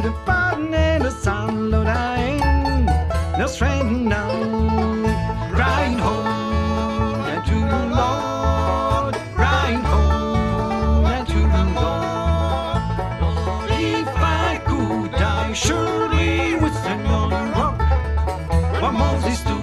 the fun and the sun, Lord, I ain't no strength now. Crying home and to the Lord, crying home and to the Lord. If I could die, surely would stand on the rock where Moses stood.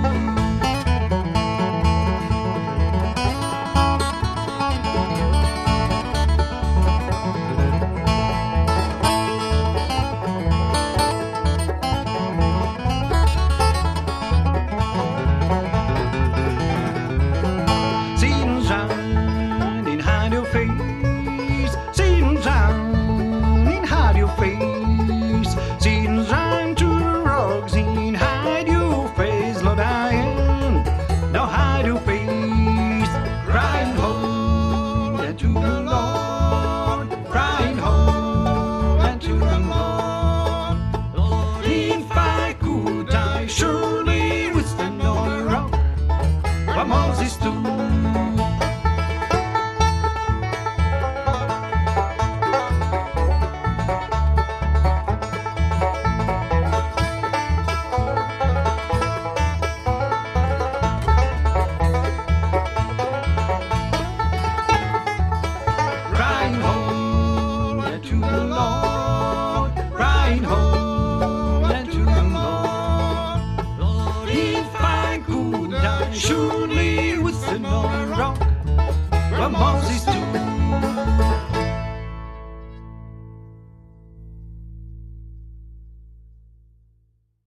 Moses too. Crying home and to the Lord, crying home and to the Lord. Lord, if I could die, surely would stand on a rock where Moses